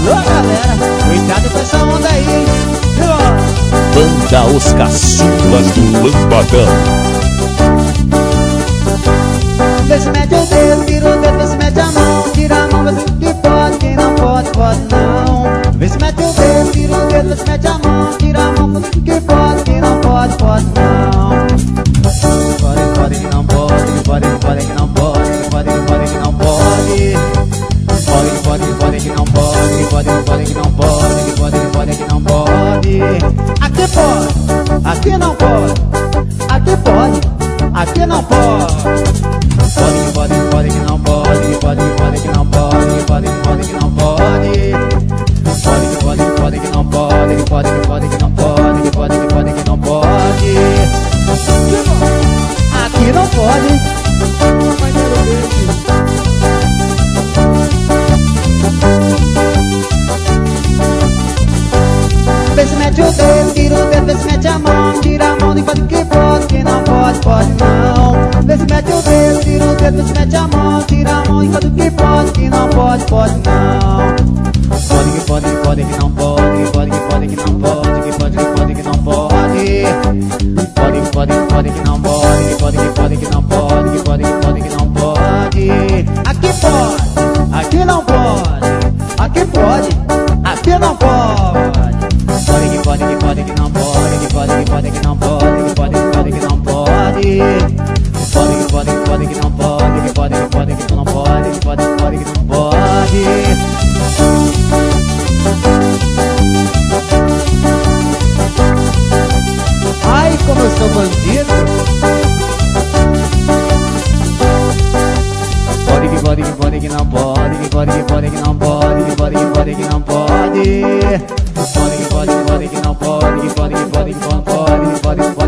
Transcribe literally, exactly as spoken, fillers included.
Alô, galera, cuidado com essa onda aí, hein? Banda Os Caçulas do Lambadão. Vê se mete o dedo, tira o dedo, vê se mete a mão. Tira a mão, vê se que pode, quem não pode, pode não. Vê se mete o dedo, tira o dedo, vê se mete a mão. Tira a mão, vê se que pode, quem não pode, pode não. Pode, pode que não pode, pode, pode que não pode, pode, pode que não pode. Pode, pode, pode que não pode, pode, pode que não pode, pode, pode que não pode. Aqui pode, aqui não pode, aqui pode, aqui não pode. Pode, pode, pode que não pode, pode, pode que não pode, pode, pode que não pode. Pode, pode, pode que não pode, pode, pode que não pode, pode, pode que não pode. Aqui não pode. Vê se mete o dedo, tira o dedo, vê se mete a mão. Tira a mão de pode que pode, quem não pode, pode não. Vê se mete o dedo, tira o dedo, vê se mete a mão. Tira a mão de pode que pode, quem não pode, pode não. Pode que pode, que pode que não pode, pode que pode que não pode, que pode que pode que não pode. Pode que pode, que pode que não pode, que pode que pode que não pode, que pode que pode que não pode. Aqui pode, aqui não pode, aqui pode, aqui não pode. Pode que pode, que pode que não pode, que pode que pode que não pode, que pode que pode que não pode. Pode que pode, que pode que não pode, que pode que pode que não pode, que pode que pode que não pode. Ai, como eu sou bandido. Pode que pode, que pode que não pode, que pode que pode que não pode, que pode que pode que não pode. Pode que pode, que pode que não pode, que pode que pode que não pode, que pode que pode